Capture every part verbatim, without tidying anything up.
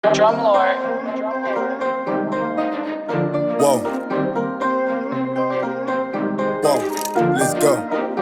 Drum Lord. Whoa. Whoa. Let's go.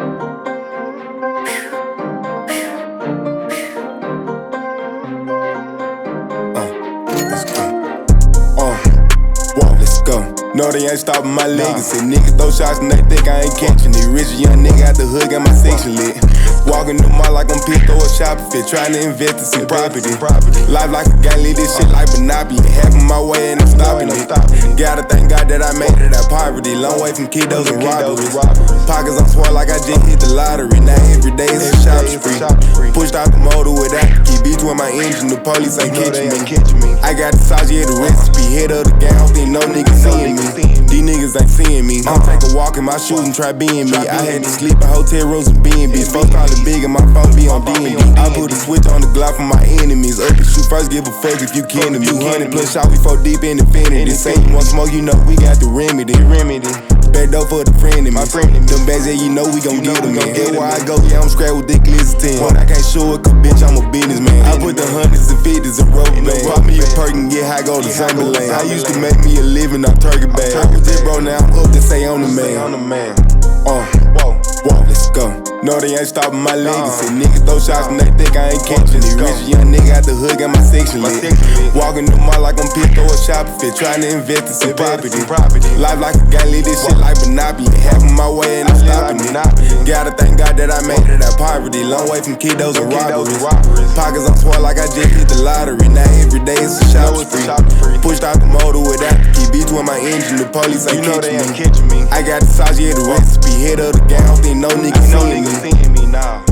Uh, let's go. Uh, whoa, let's go. No, they ain't stopping my legacy. Nah. Niggas throw shots and they think I ain't catching it. Rich young nigga out the hood, got my section lit. Walking the mall like I'm pissed, throw a shop fit. Trying to invest in some property. Life like a gang, lead this shit like Monopoly. Half of my way and I'm stopping it. Gotta thank God that I made it out poverty. Long way from kiddos and robberies. Pockets on swell like I just hit the lottery. Now every day is a shop spree. Pushed out the motor without the key. Beats with my engine, the police ain't catching me. I got the sauce, yeah, the recipe. Head of the gang, I don't think no niggas seeing me. These niggas ain't seeing me. I'll take a walk in my shoes and try being me. I had to sleep in hotel rooms and B and B's. Folks call it big and my phone be on D and D. I put a switch on the Glock for my enemies. Up and shoot first, give a fuck if you kin to me. Hundred plus shot, we four deep in infinity. Say you want smoke, you know we got the remedy. Remedy. Back door for the friend of me. My friend of me. Them bags, yeah, you know we gon' get them in. Everywhere I go, yeah, I'm scrapped with dick ten. When I can't show it, cause bitch, I'm a businessman. I put the hundreds and fifties in rubber band. Pop me a perk and get high, go to Sunderland. I used to make me a living off turkey bag. I was just bro, now I'm up to say I'm the man. Uh, whoa, whoa, let's go. No, they ain't stopping my legacy. Niggas throw shots and they think I ain't catching it. Rich young nigga out the hood, got my section lit. Walking the mall like I'm pissed, throw a shop fit. Trying to invest in some property. Life like a gang, lead this shit like Monopoly. Half of my way and I'm stopping it. Gotta thank God that I made it out poverty. Long way from kiddos and robberies. Pockets on swell like I just hit the lottery. Now every day is a shop spree. Pushed out the motor without the key. Beats with my engine, the police ain't catching me. I got the sauce, yeah, the recipe. Head of the gang, I don't think no niggas seeing me. Seeing me now.